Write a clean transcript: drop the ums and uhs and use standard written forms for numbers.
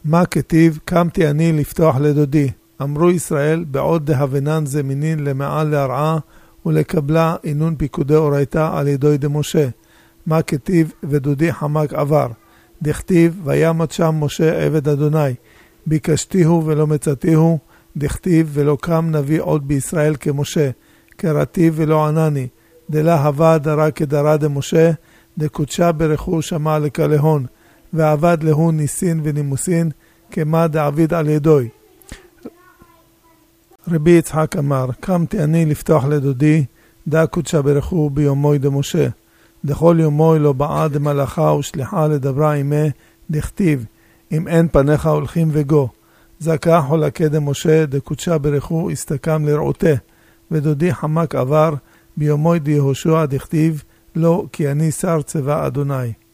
מה כתיב? קמתי אני לפתוח לדודי. אמרו ישראל, בעוד דהבנן זמינין למעל להרעה, ולקבלה אינון פיקודי אורייתא על ידוי דמשה. מה כתיב? ודודי חמק עבר. דכתיב, וימת שם משה עבד אדוני. ביקשתיהו ולא מצאתיהו. דכתיב, ולא קם נביא עוד בישראל כמשה. קראתיו ולא ענני. דלה הווה דרה כדרה דמשה. דקודשה ברכו שמע לקלהון. ועבד להוא ניסין ונימוסין, כמה דעביד על ידוי. רבי יצחק אמר, קמתי אני לפתוח לדודי, דא קודשה ברכו ביומוי דמשה. דכל יומוי לא באה דמלאכה ושליחה לדברה עמה, דכתיב, אם אין פניך הולכים וגו. זכה חולקה דמשה, דקודשה ברכו הסתקם לרעותה. ודודי חמק עבר, ביומוי דיהושע דכתיב, לא כי אני שר צבא אדוני.